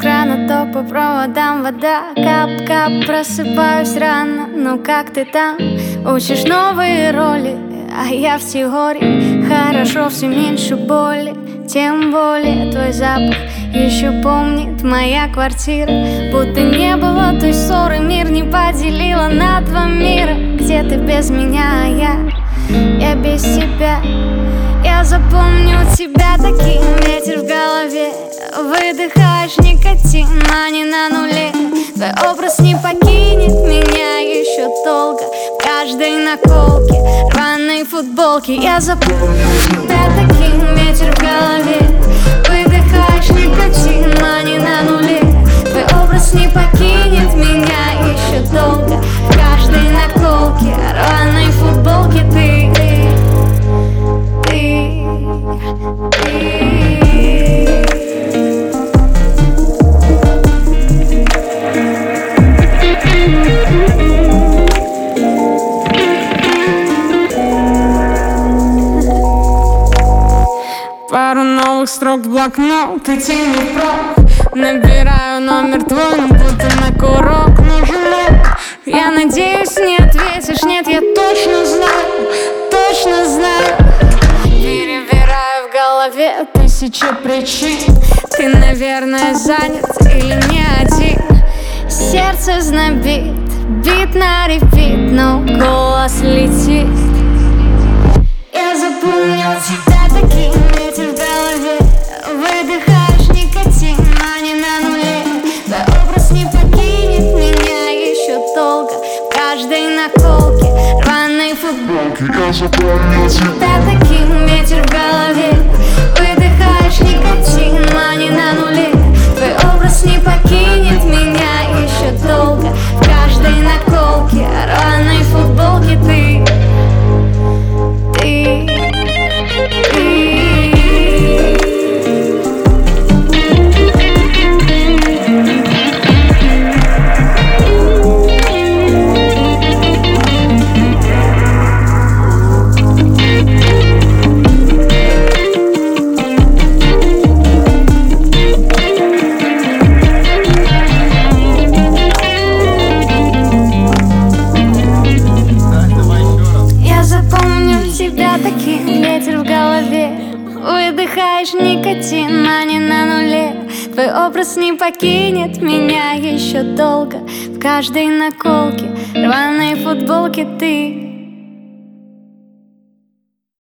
крана, ток по проводам, вода, кап-кап, просыпаюсь рано. Ну как ты там? Учишь новые роли, а я в теории. Хорошо, все меньше боли. Тем более твой запах еще помнит моя квартира. Будто не было той ссоры, мир не поделила на два мира. Где ты без меня, а я без тебя. Я запомню тебя таким, ветер в голове. Выдыхаешь никотин, а не на нуле. Твой образ не покинет меня еще долго. В каждой наколке, рваной футболке. Я запомню тебя таким, ветер в голове. Выдыхаешь никотин, а не на нуле. Твой образ не покинет меня еще долго. В каждой наколке, рваной футболке ты. Пару новых строк в блокнот, и тени прах. Набираю номер твой, ну будто на курок нажимаю. Я надеюсь, не ответишь, нет, я точно знаю. Перебираю в голове тысячи причин. Ты, наверное, занят или не один. Сердце знобит, бит на репит, но голос летит. Я запомнил тебя таким, ветер в голове. Выдыхаешь никотин, а не на нуле. Твой образ не покинет меня еще долго. В каждой наколке, рваной футболке. Я запомнил тебя таким, ветер в голове. Выдыхаешь никотин, а не на нуле. Твой образ не покинет меня еще долго. В каждой наколке, рваной футболке ты. Таким, ветер в голове. Выдыхаешь никотин, а не на нуле. Твой образ не покинет меня еще долго. В каждой наколке, рваной футболке ты.